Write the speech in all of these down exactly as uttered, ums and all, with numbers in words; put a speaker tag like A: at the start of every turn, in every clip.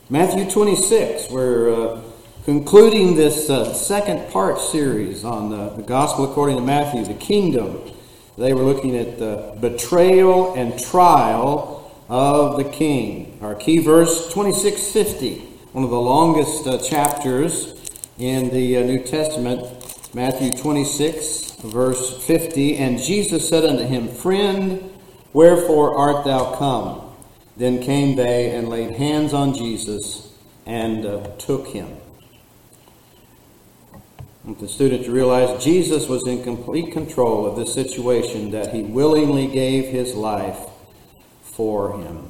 A: Matthew twenty-six, we're uh, concluding this uh, second part series on the, the Gospel according to Matthew, the kingdom. They were looking at the betrayal and trial of the king. Our key verse, twenty-six fifty, one of the longest uh, chapters in the uh, New Testament, Matthew twenty-six, verse fifty. And Jesus said unto him, Friend, wherefore art thou come? Then came they and laid hands on Jesus and uh, took him. I want the student to realize Jesus was in complete control of this situation, that he willingly gave his life for him.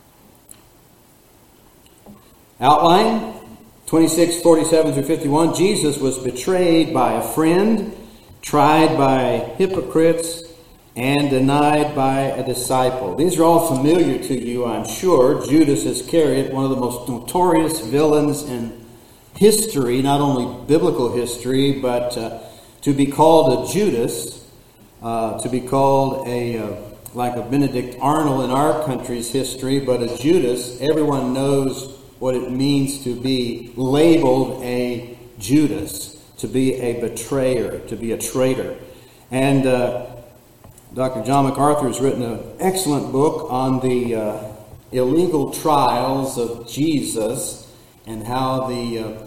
A: Outline, twenty-six forty-seven through fifty-one. Jesus was betrayed by a friend, tried by hypocrites, and denied by a disciple. These are all familiar to you, I'm sure. Judas Iscariot, one of the most notorious villains in history, not only biblical history, but uh, to be called a Judas, uh, to be called a, uh, like a Benedict Arnold in our country's history, but a Judas, everyone knows what it means to be labeled a Judas, to be a betrayer, to be a traitor. And uh, Doctor John MacArthur has written an excellent book on the uh, illegal trials of Jesus and how the uh,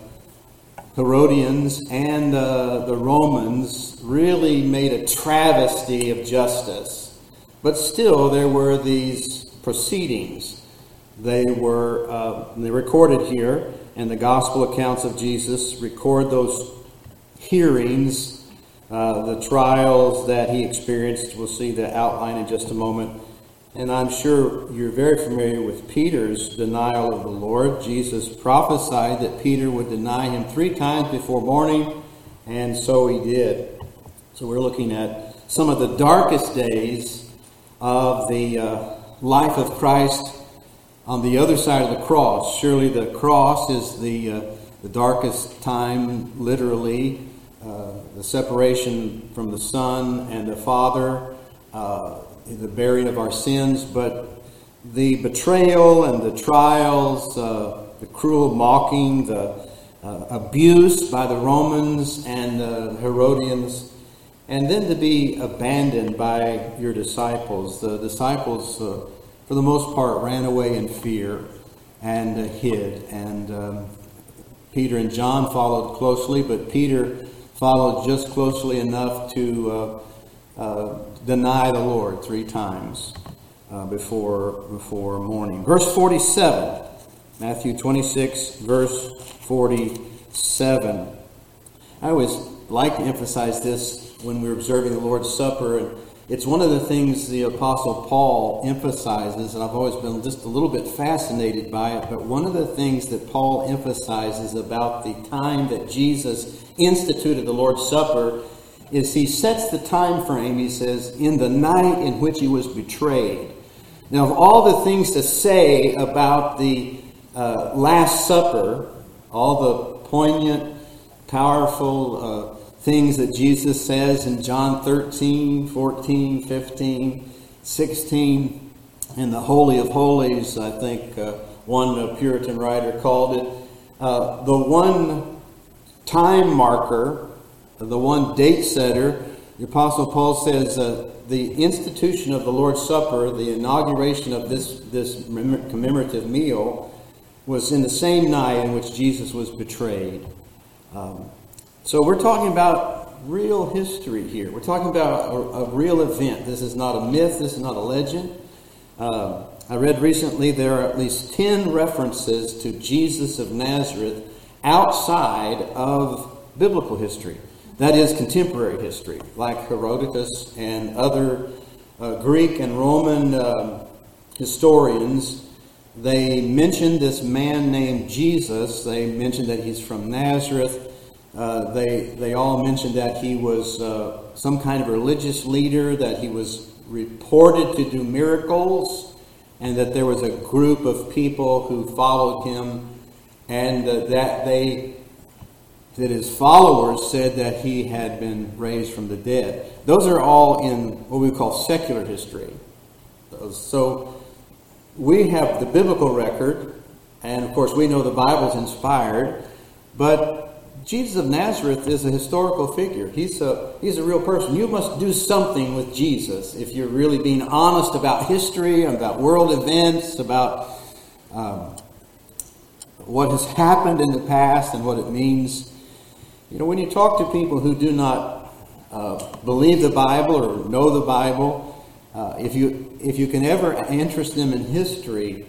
A: Herodians and uh, the Romans really made a travesty of justice. But still, there were these proceedings. They were uh, they recorded here, and the gospel accounts of Jesus record those hearings. Uh, the trials that he experienced. We'll see the outline in just a moment. And I'm sure you're very familiar with Peter's denial of the Lord. Jesus prophesied that Peter would deny him three times before morning, and so he did. So we're looking at some of the darkest days of the uh, life of Christ on the other side of the cross. Surely the cross is the, uh, the darkest time, literally, Uh, the separation from the Son and the Father, uh, the bearing of our sins, but the betrayal and the trials, uh, the cruel mocking, the uh, abuse by the Romans and the Herodians, and then to be abandoned by your disciples. The disciples, uh, for the most part, ran away in fear and uh, hid, and um, Peter and John followed closely, but Peter followed just closely enough to uh, uh, deny the Lord three times uh, before before morning. Verse forty-seven, Matthew twenty-six, verse forty-seven. I always like to emphasize this when we're observing the Lord's Supper, and it's one of the things the Apostle Paul emphasizes, and I've always been just a little bit fascinated by it, but one of the things that Paul emphasizes about the time that Jesus instituted the Lord's Supper is he sets the time frame, he says, in the night in which he was betrayed. Now, of all the things to say about the uh, Last Supper, all the poignant, powerful uh, things that Jesus says in John thirteen, fourteen, fifteen, sixteen, and the Holy of Holies, I think uh, one Puritan writer called it, uh, the one time marker, the one date setter. The Apostle Paul says uh, the institution of the Lord's Supper, the inauguration of this, this commemorative meal, was in the same night in which Jesus was betrayed. Um, so we're talking about real history here. We're talking about a, a real event. This is not a myth. This is not a legend. Uh, I read recently there are at least ten references to Jesus of Nazareth outside of biblical history. That is contemporary history, like Herodotus and other uh, Greek and Roman uh, historians. They mentioned this man named Jesus. They mentioned that he's from Nazareth. Uh, they they all mentioned that he was uh, some kind of religious leader, that he was reported to do miracles, and that there was a group of people who followed him, and uh, that they that his followers said that he had been raised from the dead. Those are all in what we call secular history. So we have the biblical record And of course, we know the Bible's inspired, but Jesus of Nazareth is a historical figure. He's a, he's a real person. You must do something with Jesus if you're really being honest about history, about world events, about um, what has happened in the past and what it means. You know, when you talk to people who do not uh, believe the Bible or know the Bible, uh, if you if you can ever interest them in history,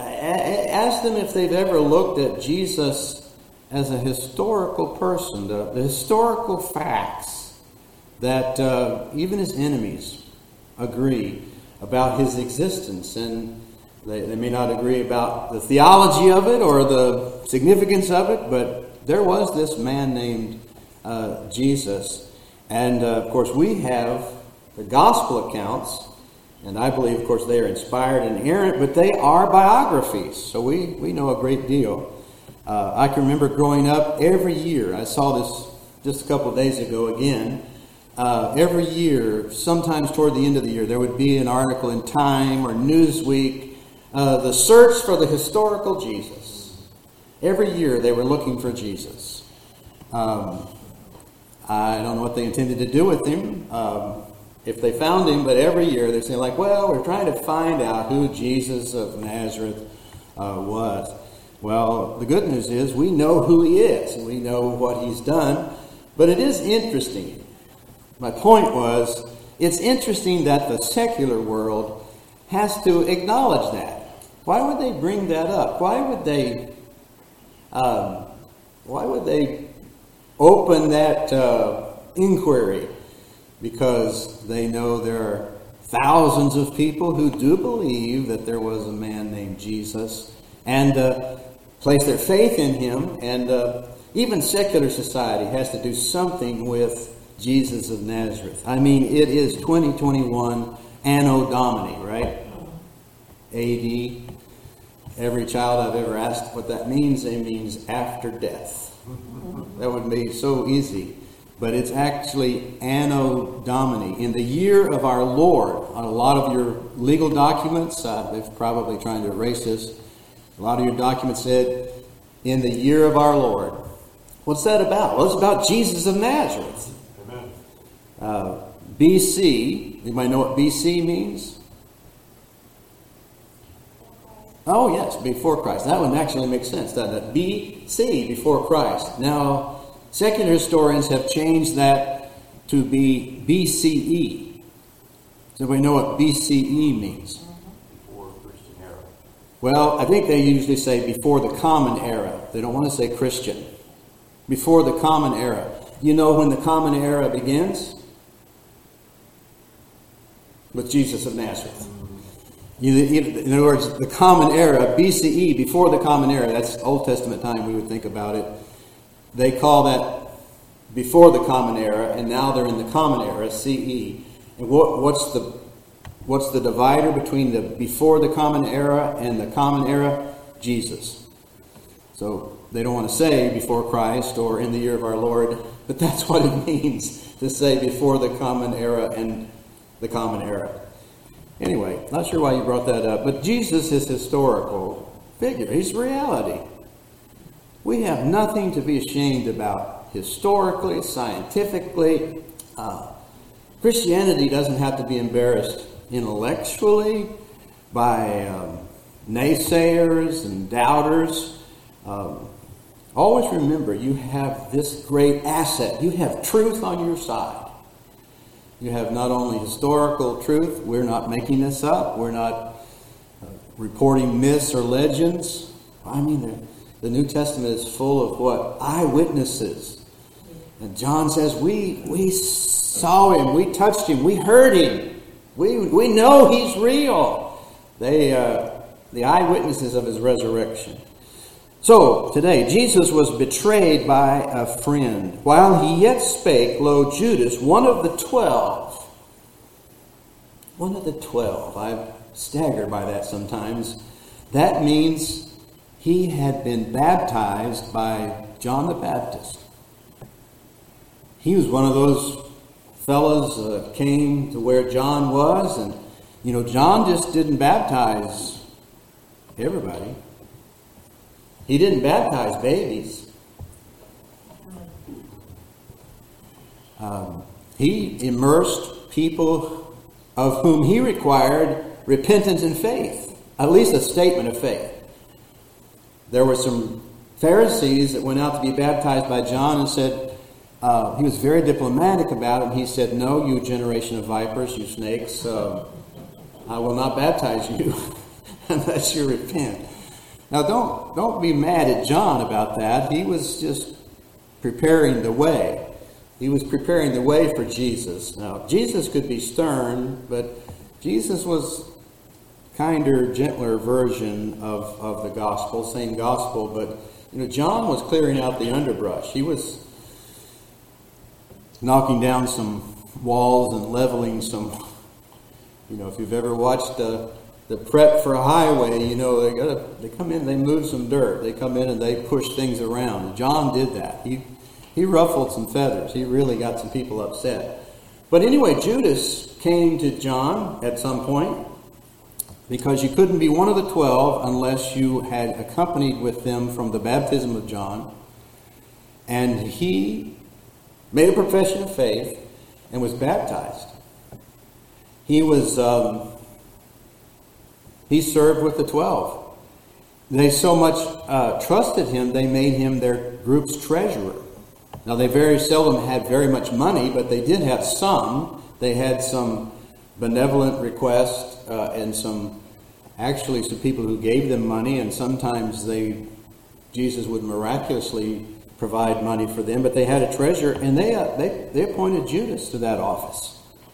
A: ask them if they've ever looked at Jesus as a historical person, the, the historical facts that uh, even his enemies agree about his existence. And they, they may not agree about the theology of it or the significance of it, but there was this man named uh, Jesus. And uh, of course, we have the gospel accounts, and I believe, of course, they are inspired and inerrant, but they are biographies, so we, we know a great deal. Uh, I can remember growing up every year. I saw this just a couple of days ago again. Uh, every year, sometimes toward the end of the year, there would be an article in Time or Newsweek, uh, the search for the historical Jesus. Every year they were looking for Jesus. Um, I don't know what they intended to do with him, um, if they found him, but every year they're saying like, well, we're trying to find out who Jesus of Nazareth uh, was. Well, the good news is we know who he is, and we know what he's done, but it is interesting. My point was, it's interesting that the secular world has to acknowledge that. Why would they bring that up? Why would they, um, why would they open that uh, inquiry? Because they know there are thousands of people who do believe that there was a man named Jesus, and uh, place their faith in him, and uh, even secular society has to do something with Jesus of Nazareth. I mean, it is twenty twenty-one Anno Domini, right? A D. Every child I've ever asked what that means, it means after death. That would be so easy. But it's actually Anno Domini, in the year of our Lord. On a lot of your legal documents, uh, they're probably trying to erase this. A lot of your documents said, in the year of our Lord. What's that about? Well, it's about Jesus of Nazareth. Amen. Uh, B C, you might know what B C means? Oh, yes, before Christ. That one actually makes sense, doesn't it? B C, before Christ. Now, secular historians have changed that to be B C E. Does everybody know what B C E means? Well, I think they usually say before the common era. They don't want to say Christian. Before the common era. You know when the common era begins? With Jesus of Nazareth. You, in other words, the common era, B C E, before the common era, that's Old Testament time we would think about it. They call that before the common era, and now they're in the common era, C E. And what, what's the What's the divider between the before the common era and the common era? Jesus. So they don't want to say before Christ or in the year of our Lord, but that's what it means to say before the common era and the common era. Anyway, not sure why you brought that up, but Jesus is historical figure. He's reality. We have nothing to be ashamed about historically, scientifically. Uh, Christianity doesn't have to be embarrassed intellectually by um, naysayers and doubters. Um, always remember, you have this great asset. You have truth on your side. You have not only historical truth. We're not making this up. We're not uh, reporting myths or legends. I mean, the, the New Testament is full of what? Eyewitnesses. And John says, we, we saw him. We touched him. We heard him. We we know he's real. They uh, the eyewitnesses of his resurrection. So today, Jesus was betrayed by a friend. While he yet spake, lo, Judas, one of the twelve. One of the twelve. I'm staggered by that sometimes. That means he had been baptized by John the Baptist. He was one of those fellas uh, came to where John was, and you know, John just didn't baptize everybody. He didn't baptize babies. Um, he immersed people of whom he required repentance and faith, at least a statement of faith. There were some Pharisees that went out to be baptized by John and said, uh, he was very diplomatic about it. And he said, "No, you generation of vipers, you snakes, uh, I will not baptize you unless you repent." Now, don't don't be mad at John about that. He was just preparing the way. He was preparing the way for Jesus. Now, Jesus could be stern, but Jesus was kinder, gentler version of, of the gospel, same gospel. But, you know, John was clearing out the underbrush. He was knocking down some walls and leveling some, you know, if you've ever watched the, the prep for a highway, you know, they gotta, they come in, they move some dirt. They come in and they push things around. And John did that. He He ruffled some feathers. He really got some people upset. But anyway, Judas came to John at some point because you couldn't be one of the twelve unless you had accompanied with them from the baptism of John. And he made a profession of faith and was baptized. He was, um, he served with the twelve. They so much uh, trusted him, they made him their group's treasurer. Now, they very seldom had very much money, but they did have some. They had some benevolent requests uh, and some, actually, some people who gave them money, and sometimes they, Jesus would miraculously provide money for them. But they had a treasurer, and they uh, they they appointed Judas to that office.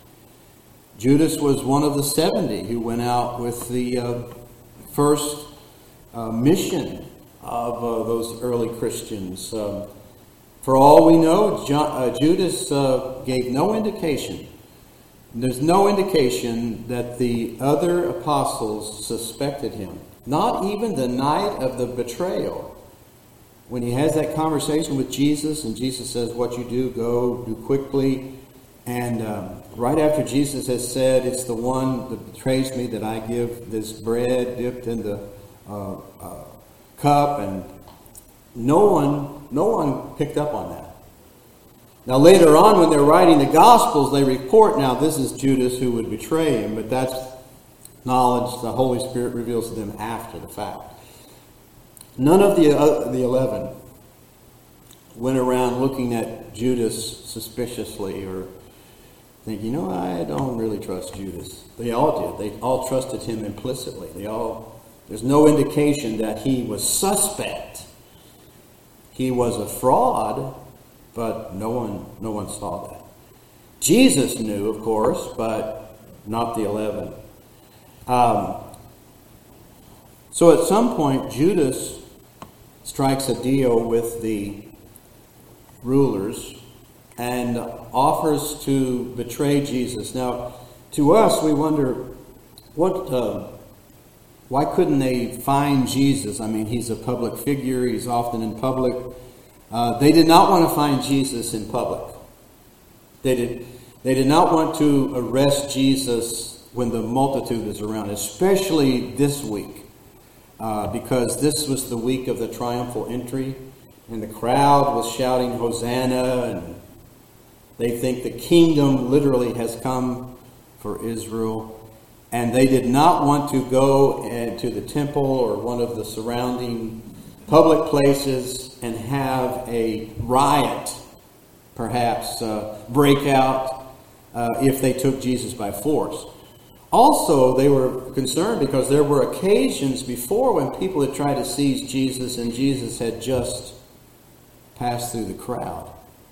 A: Judas was one of the seventy who went out with the uh, first uh, mission of uh, those early Christians. Um, For all we know, John, uh, Judas uh, gave no indication. There's no indication that the other apostles suspected him. Not even the night of the betrayal. When he has that conversation with Jesus, and Jesus says, "What you do, go, do quickly." And um, right after Jesus has said, "It's the one that betrays me that I give this bread dipped in the uh, uh, cup," and No one, no one picked up on that. Now later on, when they're writing the Gospels, they report, now this is Judas who would betray him, but that's knowledge the Holy Spirit reveals to them after the fact. None of the uh, the eleven went around looking at Judas suspiciously or think, you know, I don't really trust Judas. They all did. They all trusted him implicitly. They all. There's no indication that he was suspect. He was a fraud, but no one no one saw that. Jesus knew, of course, but not the eleven. Um, so at some point, Judas strikes a deal with the rulers and offers to betray Jesus. Now, to us, we wonder, what... Uh, Why couldn't they find Jesus? I mean, he's a public figure. He's often in public. Uh, they did not want to find Jesus in public. They did, they did not want to arrest Jesus when the multitude is around, especially this week, uh, because this was the week of the triumphal entry, and the crowd was shouting, "Hosanna," and they think the kingdom literally has come for Israel. And they did not want to go to the temple or one of the surrounding public places and have a riot, perhaps, uh, break out uh, if they took Jesus by force. Also, they were concerned because there were occasions before when people had tried to seize Jesus and Jesus had just passed through the crowd.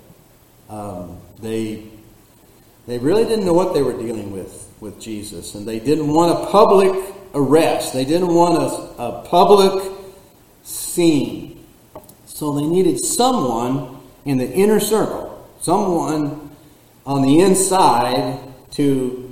A: Um, they, they really didn't know what they were dealing with. with Jesus, and they didn't want a public arrest. They didn't want a, a public scene. So they needed someone in the inner circle, someone on the inside to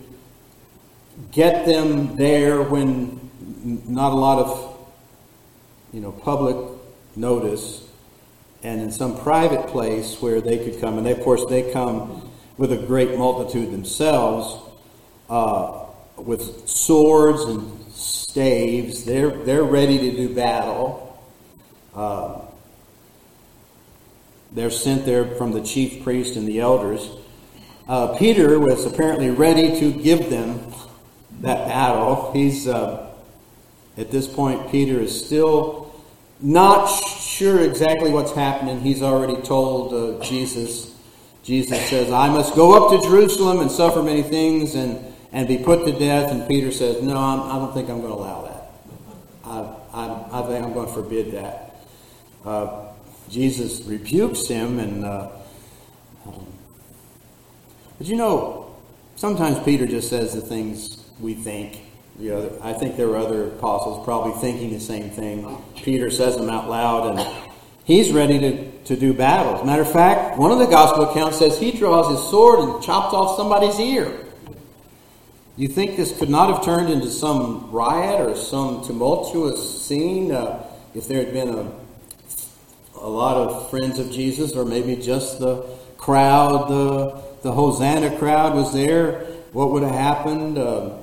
A: get them there when not a lot of, you know, public notice, and in some private place where they could come. And they, of course, they come with a great multitude themselves, Uh, with swords and staves. They're they're ready to do battle. Uh, they're sent there from the chief priest and the elders. Uh, Peter was apparently ready to give them that battle. He's uh, at this point, Peter is still not sure exactly what's happening. He's already told uh, Jesus. Jesus says, I must go up to Jerusalem and suffer many things and, and be put to death. And Peter says, no, I'm, I don't think I'm going to allow that. I, I, I think I'm going to forbid that. Uh, Jesus rebukes him. and uh, um, But you know, sometimes Peter just says the things we think. You know, I think there were other apostles probably thinking the same thing. Peter says them out loud, and he's ready to, to do battle. As a matter of fact, one of the gospel accounts says he draws his sword and chops off somebody's ear. You think this could not have turned into some riot or some tumultuous scene uh, if there had been a, a lot of friends of Jesus, or maybe just the crowd, the, the Hosanna crowd was there? What would have happened? Uh,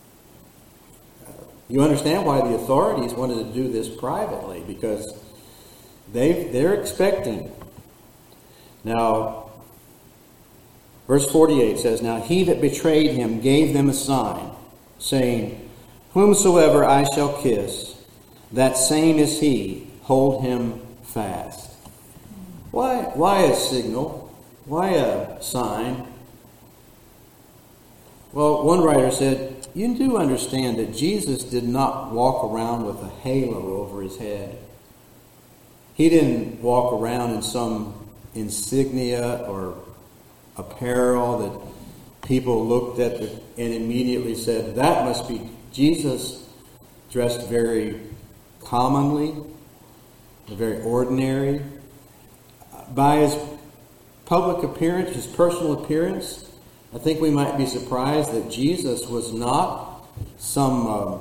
A: you understand why the authorities wanted to do this privately, because they, they're expecting. Now, verse forty-eight says, Now he that betrayed him gave them a sign, saying, Whomsoever I shall kiss, that same is he. Hold him fast. Why, why a signal? Why a sign? Well, one writer said, you do understand that Jesus did not walk around with a halo over his head. He didn't walk around in some insignia or apparel that people looked at the, and immediately said, that must be Jesus. Dressed very commonly, very ordinary. By his public appearance, his personal appearance, I think we might be surprised that Jesus was not some uh,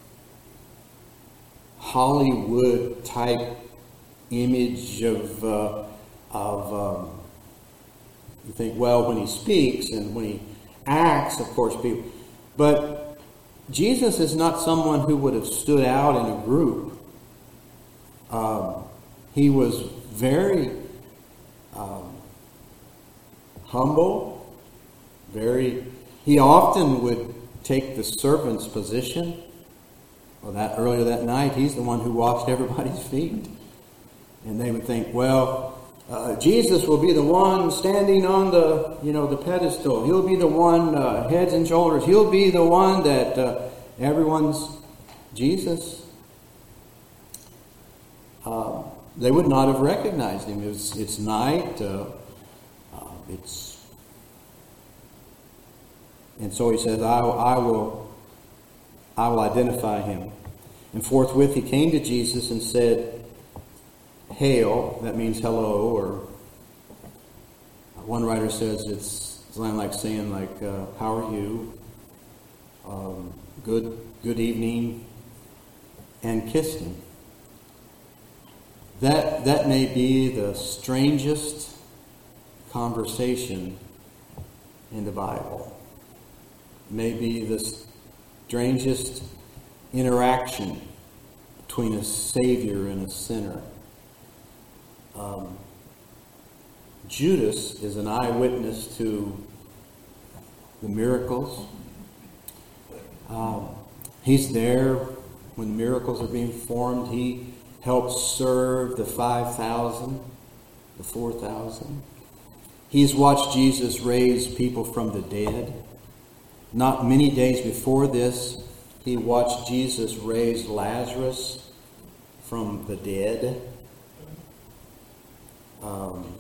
A: Hollywood type image of uh, of um, you think, well, when he speaks and when he acts, of course, people. But Jesus is not someone who would have stood out in a group. Um, he was very um, humble. Very, he often would take the servant's position. Well, that earlier that night, he's the one who washed everybody's feet. And they would think, well, uh, Jesus will be the one standing on the, you know, the pedestal. He'll be the one, uh, heads and shoulders. He'll be the one that uh, everyone's Jesus. Uh, they would not have recognized him. It was, it's night. Uh, uh, it's And so he says, I, I will I will identify him. And forthwith he came to Jesus and said, Hail, that means hello, or one writer says it's, it's like saying, like, uh, how are you? Um, good, good evening, and kissed him. That, that may be the strangest conversation in the Bible. Maybe the strangest interaction between a Savior and a sinner. Um, Judas is an eyewitness to the miracles. Um, he's there when the miracles are being performed. He helps serve the five thousand, the four thousand. He's watched Jesus raise people from the dead. Not many days before this, he watched Jesus raise Lazarus from the dead. Um,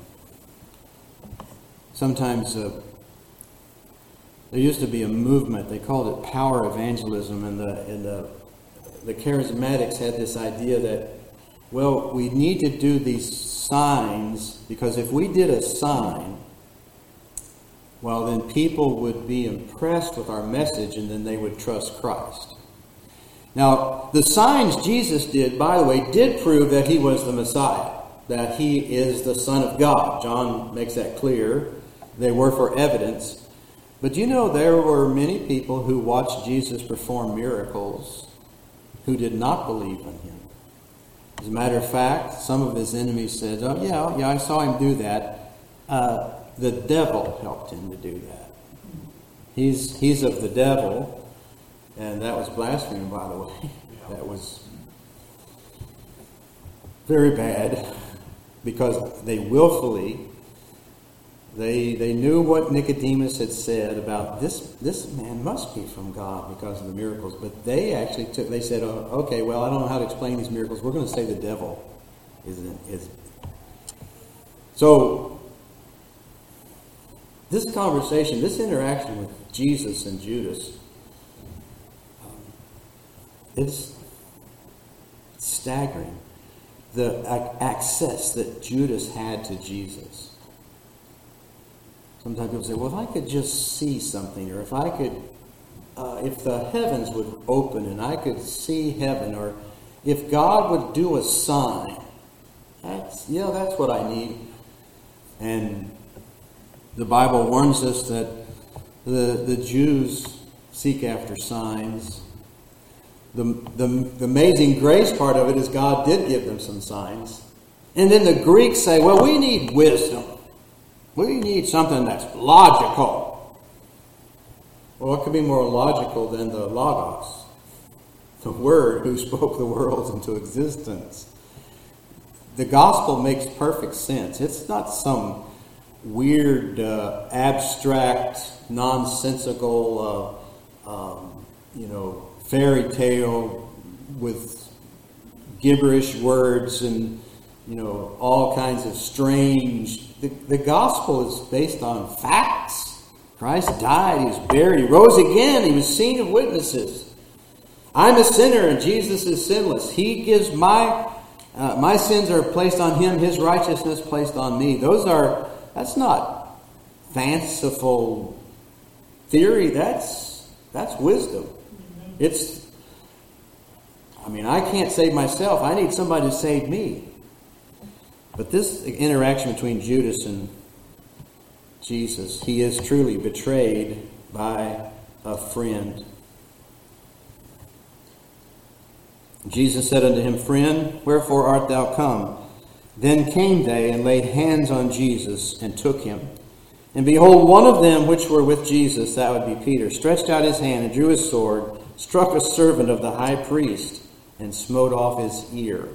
A: sometimes uh, there used to be a movement. They called it power evangelism, and the and the the charismatics had this idea that, well, we need to do these signs because if we did a sign, well, then people would be impressed with our message and then they would trust Christ. Now, the signs Jesus did, by the way, did prove that he was the Messiah, that he is the Son of God. John makes that clear. They were for evidence. But you know, there were many people who watched Jesus perform miracles who did not believe in him. As a matter of fact, some of his enemies said, oh, yeah, yeah, I saw him do that. Uh, the devil helped him to do that. He's, he's of the devil, and that was blasphemy, by the way. That was very bad, because they willfully, they they knew what Nicodemus had said about this, this man must be from God because of the miracles, but they actually took, they said, oh, okay, well, I don't know how to explain these miracles. We're going to say the devil is is. So, this conversation, this interaction with Jesus and Judas, um, it's staggering. The access that Judas had to Jesus. Sometimes people say, well, if I could just see something, or if I could, uh, if the heavens would open and I could see heaven, or if God would do a sign, that's, yeah, that's what I need. And the Bible warns us that the, the Jews seek after signs. The, the, the amazing grace part of it is God did give them some signs. And then the Greeks say, well, we need wisdom. We need something that's logical. Well, what could be more logical than the Logos? The Word who spoke the worlds into existence. The gospel makes perfect sense. It's not some weird, uh, abstract, nonsensical, uh, um, you know, fairy tale with gibberish words and, you know, all kinds of strange. The, the gospel is based on facts. Christ died, he was buried, he rose again, he was seen of witnesses. I'm a sinner and Jesus is sinless. He gives my, uh, my sins are placed on him, his righteousness placed on me. Those are, that's not fanciful theory, that's, that's wisdom. It's, I mean, I can't save myself. I need somebody to save me. But this interaction between Judas and Jesus, he is truly betrayed by a friend. Jesus said unto him, Friend, wherefore art thou come? Then came they and laid hands on Jesus and took him. And behold, one of them which were with Jesus, that would be Peter, stretched out his hand and drew his sword, struck a servant of the high priest, and smote off his ear.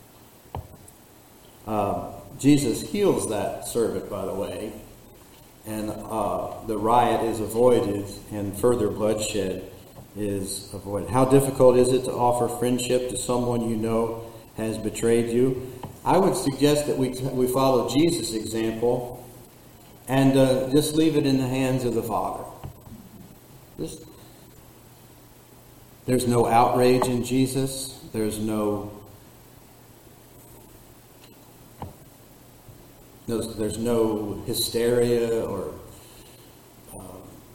A: Uh, Jesus heals that servant, by the way, and uh, the riot is avoided, and further bloodshed is avoided. How difficult is it to offer friendship to someone you know has betrayed you? I would suggest that we we follow Jesus' example and uh, just leave it in the hands of the Father. Just, there's no outrage in Jesus. There's no, no there's no hysteria or um,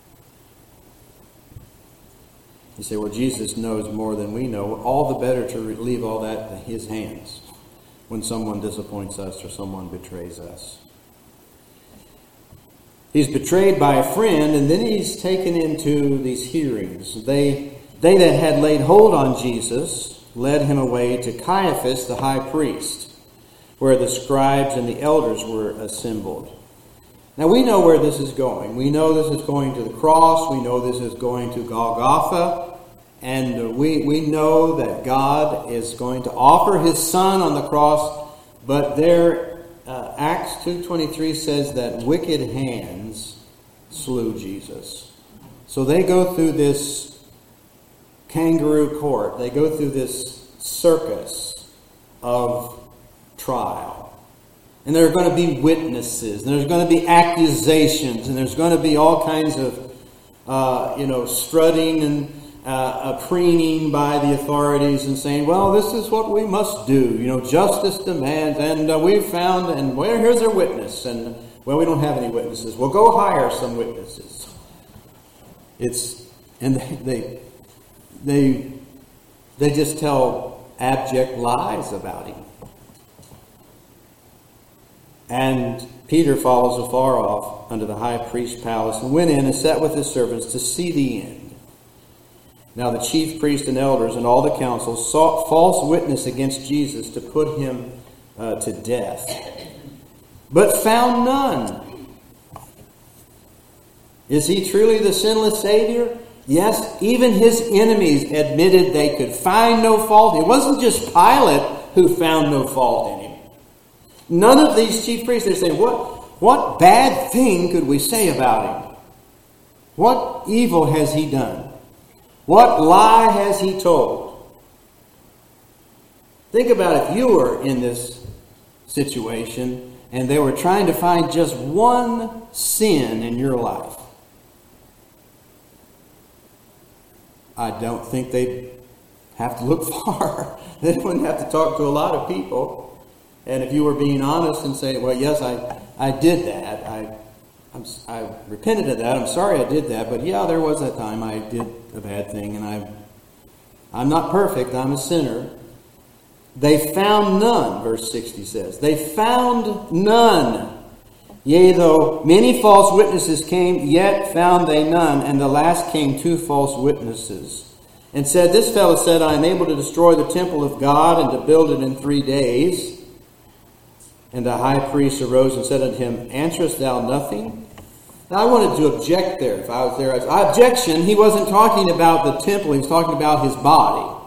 A: you say, well, Jesus knows more than we know. All the better to leave all that in his hands when someone disappoints us or someone betrays us. He's betrayed by a friend, and then he's taken into these hearings. They, they that had laid hold on Jesus led him away to Caiaphas the high priest, where the scribes and the elders were assembled. Now we know where this is going. We know this is going to the cross. We know this is going to Golgotha. And we, we know that God is going to offer his Son on the cross. But there, uh, Acts two twenty-three says that wicked hands slew Jesus. So they go through this kangaroo court. They go through this circus of trial. And there are going to be witnesses, and there's going to be accusations, and there's going to be all kinds of, uh, you know, strutting and uh, preening by the authorities and saying, well, this is what we must do. You know, justice demands, and uh, we've found, and well, here's our witness. And, well, we don't have any witnesses. Well, go hire some witnesses. It's, and they, they, they, they just tell abject lies about him. And Peter follows afar off unto the high priest's palace and went in and sat with his servants to see the end. Now the chief priests and elders and all the council sought false witness against Jesus to put him uh, to death, but found none. Is he truly the sinless Savior? Yes, even his enemies admitted they could find no fault. It wasn't just Pilate who found no fault in him. None of these chief priests, they're saying, what, what bad thing could we say about him? What evil has he done? What lie has he told? Think about if you were in this situation and they were trying to find just one sin in your life. I don't think they'd have to look far. They wouldn't have to talk to a lot of people. And if you were being honest and say, well, yes, I, I did that. I, I'm, I repented of that. I'm sorry I did that. But yeah, there was that time I did a bad thing. And I, I'm not perfect. I'm a sinner. They found none, verse sixty says. They found none. Yea, though many false witnesses came, yet found they none. And the last came two false witnesses, and said, This fellow said, I am able to destroy the temple of God and to build it in three days. And the high priest arose and said unto him, Answerest thou nothing? Now I wanted to object there. If I was there, I objection. He wasn't talking about the temple. He was talking about his body.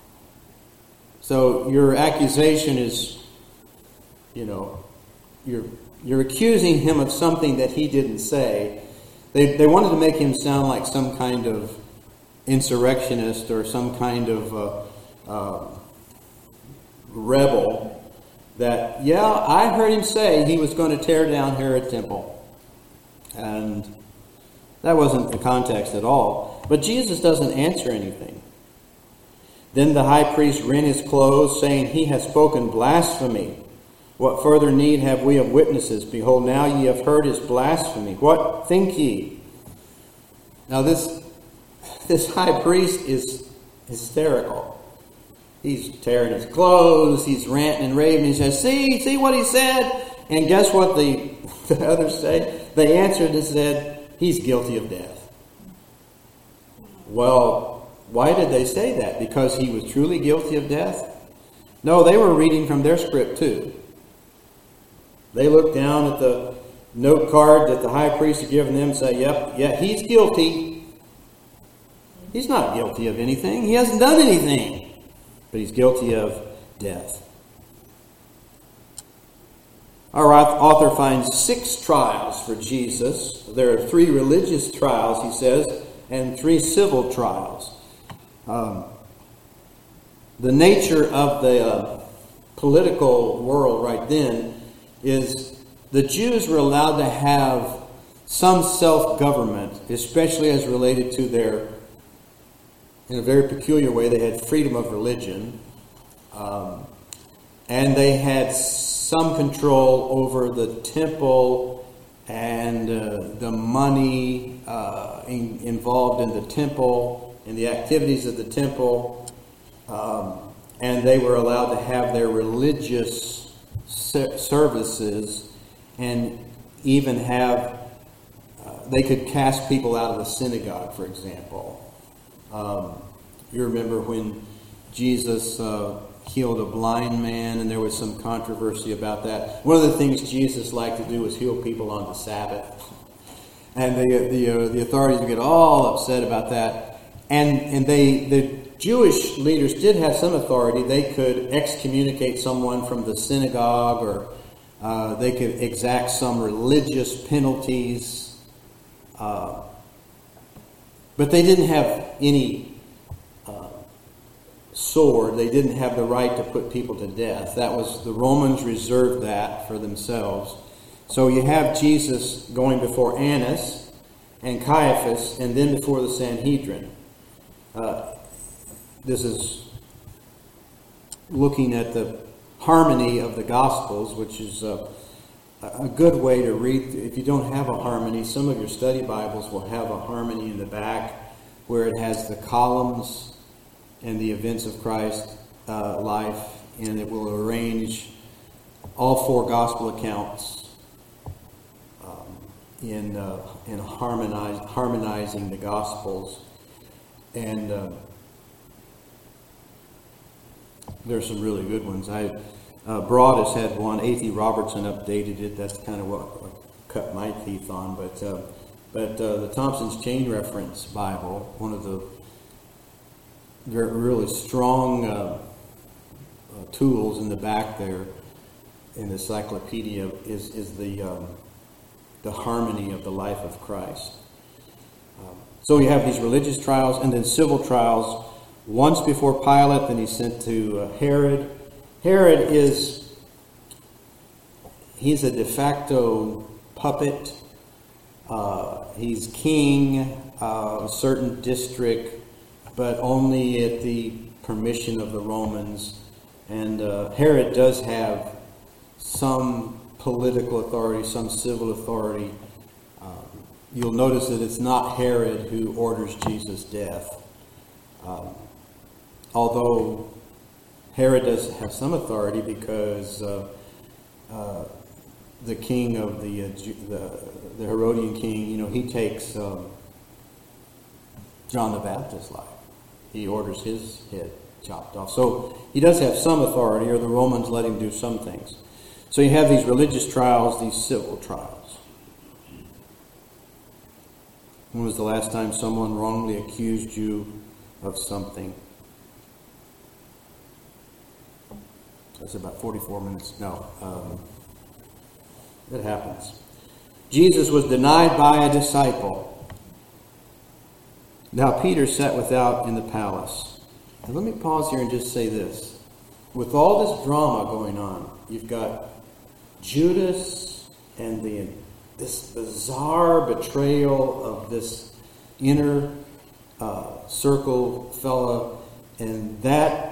A: So your accusation is, you know, you're... You're accusing him of something that he didn't say. They they wanted to make him sound like some kind of insurrectionist or some kind of uh, uh, rebel. That, yeah, I heard him say he was going to tear down Herod Temple. And that wasn't the context at all. But Jesus doesn't answer anything. Then the high priest rent his clothes, saying, He has spoken blasphemy. What further need have we of witnesses? Behold, now ye have heard his blasphemy. What think ye? Now this, this high priest is hysterical. He's tearing his clothes. He's ranting and raving. He says, see, see what he said? And guess what the, the others say? They answered and said, he's guilty of death. Well, why did they say that? Because he was truly guilty of death? No, they were reading from their script too. They looked down at the note card that the high priest had given them and say, yep, yeah, he's guilty. He's not guilty of anything. He hasn't done anything. But he's guilty of death. Our author finds six trials for Jesus. There are three religious trials, he says, and three civil trials. Um, the nature of the uh, political world right then is the Jews were allowed to have some self-government, especially as related to their, in a very peculiar way, they had freedom of religion. Um, and they had some control over the temple and uh, the money uh, in, involved in the temple and the activities of the temple. Um, and they were allowed to have their religious services and even have, uh, they could cast people out of the synagogue, for example. Um, you remember when Jesus uh, healed a blind man and there was some controversy about that. One of the things Jesus liked to do was heal people on the Sabbath. And the the, uh, the authorities would get all upset about that. And, and they the Jewish leaders did have some authority. They could excommunicate someone from the synagogue, or uh, they could exact some religious penalties. Uh, but they didn't have any uh, sword. They didn't have the right to put people to death. That was, the Romans reserved that for themselves. So you have Jesus going before Annas and Caiaphas, and then before the Sanhedrin. Uh, This is looking at the harmony of the Gospels, which is a, a good way to read. If you don't have a harmony, some of your study Bibles will have a harmony in the back where it has the columns and the events of Christ's uh, life, and it will arrange all four Gospel accounts um, in uh, in harmonize, harmonizing the Gospels. and uh, there's some really good ones. I uh, Broadus had one. A T Robertson updated it. That's kind of what I cut my teeth on. But uh, but uh, the Thompson's Chain Reference Bible, one of the very, really strong uh, uh, tools in the back there in the encyclopedia, is is the um, the harmony of the life of Christ. Um, so you have these religious trials and then civil trials. Once before Pilate, then he's sent to uh, Herod. Herod is, he's a de facto puppet. Uh, he's king of a certain district, but only at the permission of the Romans. And uh, Herod does have some political authority, some civil authority. Um, you'll notice that it's not Herod who orders Jesus' death. Um, although Herod does have some authority, because uh, uh, the king of the, uh, the the Herodian king, you know, he takes um, John the Baptist's life. He orders his head chopped off. So he does have some authority, or the Romans let him do some things. So you have these religious trials, these civil trials. When was the last time someone wrongly accused you of something? That's about forty-four minutes. No, um, it happens. Jesus was denied by a disciple. Now Peter sat without in the palace. And let me pause here and just say this. With all this drama going on, you've got Judas and the this bizarre betrayal of this inner uh, circle fella, and that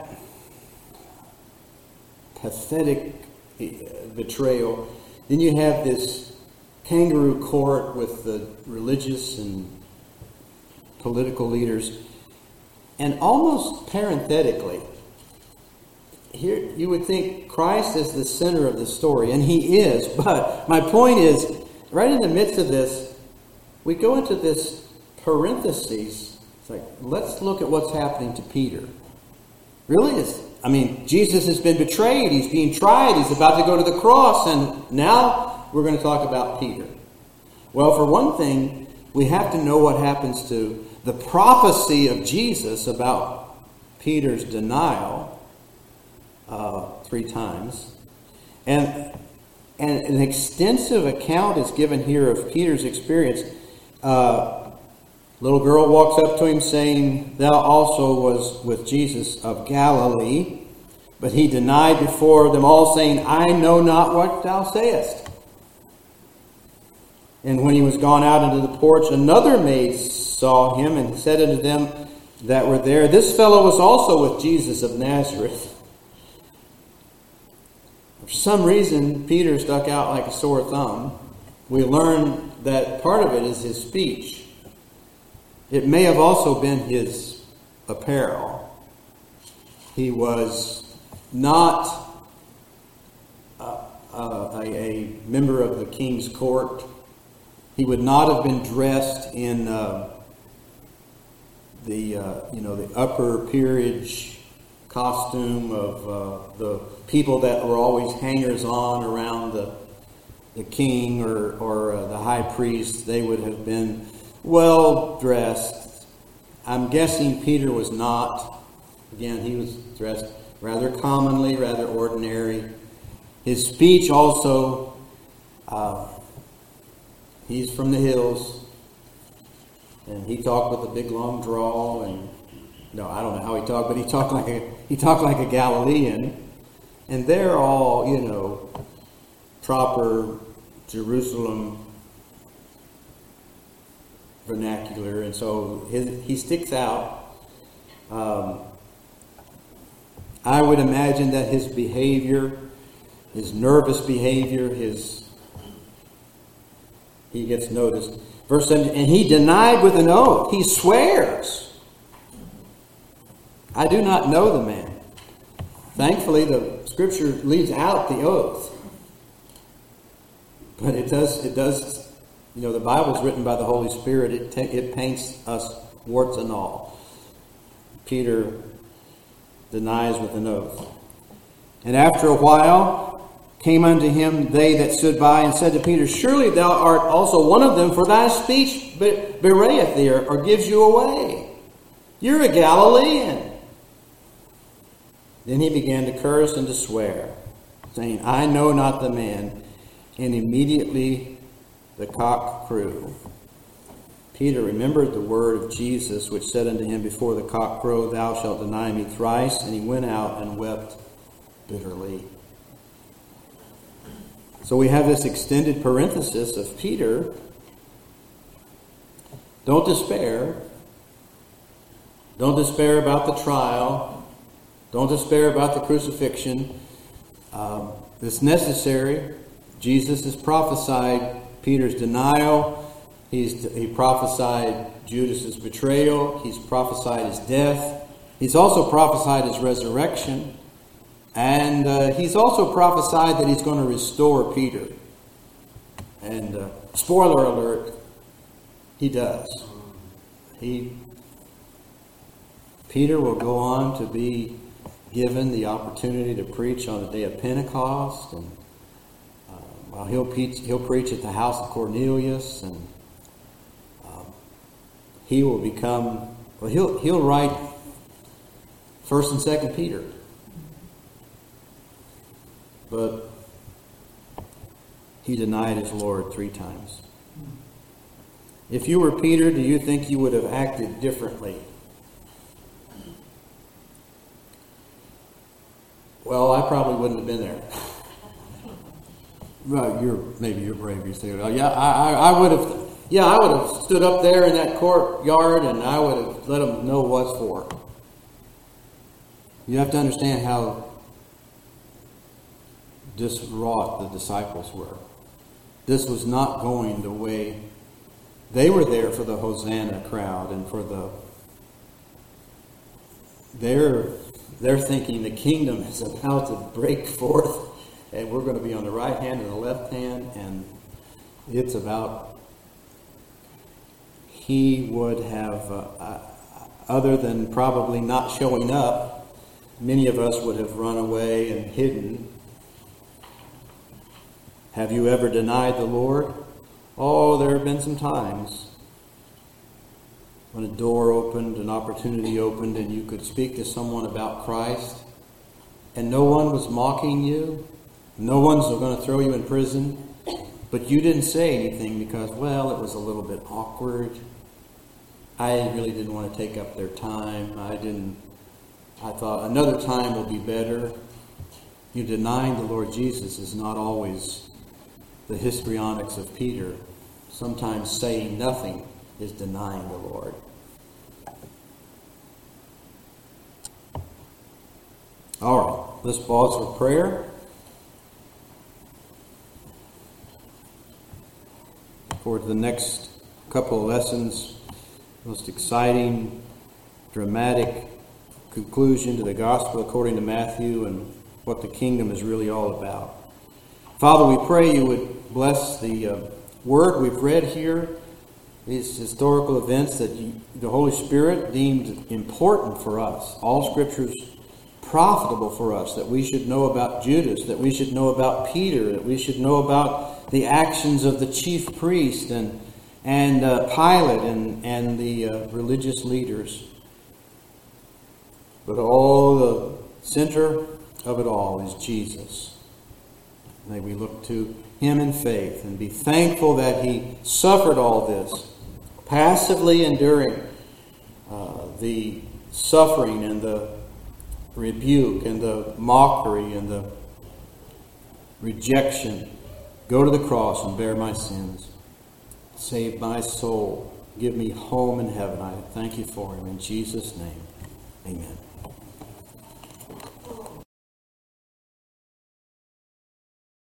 A: pathetic betrayal. Then you have this kangaroo court with the religious and political leaders. And almost parenthetically, here you would think Christ is the center of the story, and he is. But my point is, right in the midst of this, we go into this parentheses. It's like, let's look at what's happening to Peter. Really is. I mean, Jesus has been betrayed. He's being tried. He's about to go to the cross. And now we're going to talk about Peter. Well, for one thing, we have to know what happens to the prophecy of Jesus about Peter's denial uh, three times. And, and an extensive account is given here of Peter's experience. Uh, Little girl walks up to him saying, "Thou also was with Jesus of Galilee." But he denied before them all, saying, "I know not what thou sayest." And when he was gone out into the porch, another maid saw him and said unto them that were there, "This fellow was also with Jesus of Nazareth." For some reason, Peter stuck out like a sore thumb. We learn that part of it is his speech. It may have also been his apparel. He was not uh, uh, a, a member of the king's court. He would not have been dressed in uh, the uh, you know the upper peerage costume of uh, the people that were always hangers-on around the the king or or uh, the high priest. They would have been well dressed. I'm guessing Peter was not. Again, he was dressed rather commonly, rather ordinary. His speech also, uh, he's from the hills, and he talked with a big long drawl. And no, I don't know how he talked, but he talked like a he talked like a Galilean. And they're all, you know, proper Jerusalem vernacular, and so his, he sticks out. Um, I would imagine that his behavior, his nervous behavior, his he gets noticed. Verse seven, and he denied with an oath. He swears, "I do not know the man." Thankfully, the Scripture leaves out the oath, but it does. It does. You know, the Bible's written by the Holy Spirit. It ta- it paints us warts and all. Peter denies with an oath. And after a while came unto him they that stood by, and said to Peter, Surely thou art also one of them, for thy speech bewrayeth thee, or, or gives you away. You're a Galilean. Then he began to curse and to swear, saying, I know not the man. And immediately the cock crew. Peter remembered the word of Jesus, which said unto him, Before the cock crow, thou shalt deny me thrice. And he went out and wept bitterly. So we have this extended parenthesis of Peter. Don't despair. Don't despair about the trial. Don't despair about the crucifixion. Um, it's necessary. Jesus has prophesied Peter's denial. He's, he prophesied Judas's betrayal. He's prophesied his death. He's also prophesied his resurrection. And uh, he's also prophesied that he's going to restore Peter. And uh, spoiler alert, he does. He, Peter will go on to be given the opportunity to preach on the day of Pentecost. And uh, well, he'll preach, he'll preach at the house of Cornelius. And um, he will become, well, he'll, he'll write First and Second Peter. But he denied his Lord three times. If you were Peter, do you think you would have acted differently? Well, I probably wouldn't have been there. Well, you're maybe you're brave. You say, "Oh, yeah, I, I, I would have. Yeah, I would have stood up there in that courtyard, and I would have let them know what's for." You have to understand how distraught the disciples were. This was not going the way they were there for the Hosanna crowd and for the they're they're thinking the kingdom is about to break forth and we're going to be on the right hand and the left hand, and it's about he would have uh, uh, other than probably not showing up, many of us would have run away and hidden. Have you ever denied the Lord? Oh, there have been some times when a door opened, an opportunity opened, and you could speak to someone about Christ, and no one was mocking you. No one's going to throw you in prison, but you didn't say anything because, well, it was a little bit awkward. I really didn't want to take up their time. I didn't. I thought another time will be better. You denying the Lord Jesus is not always the histrionics of Peter. Sometimes saying nothing is denying the Lord. All right, let's pause for prayer. For the next couple of lessons, most exciting, dramatic conclusion to the gospel according to Matthew and what the kingdom is really all about. Father, we pray you would bless the uh, word we've read here, these historical events that you, the Holy Spirit deemed important for us. All scriptures profitable for us, that we should know about Judas, that we should know about Peter, that we should know about the actions of the chief priest and and uh, Pilate and, and the uh, religious leaders. But all the center of it all is Jesus. May we look to him in faith and be thankful that he suffered all this, passively enduring uh, the suffering and the rebuke and the mockery and the rejection. Go to the cross and bear my sins. Save my soul. Give me home in heaven. I thank you for him. In Jesus' name, amen.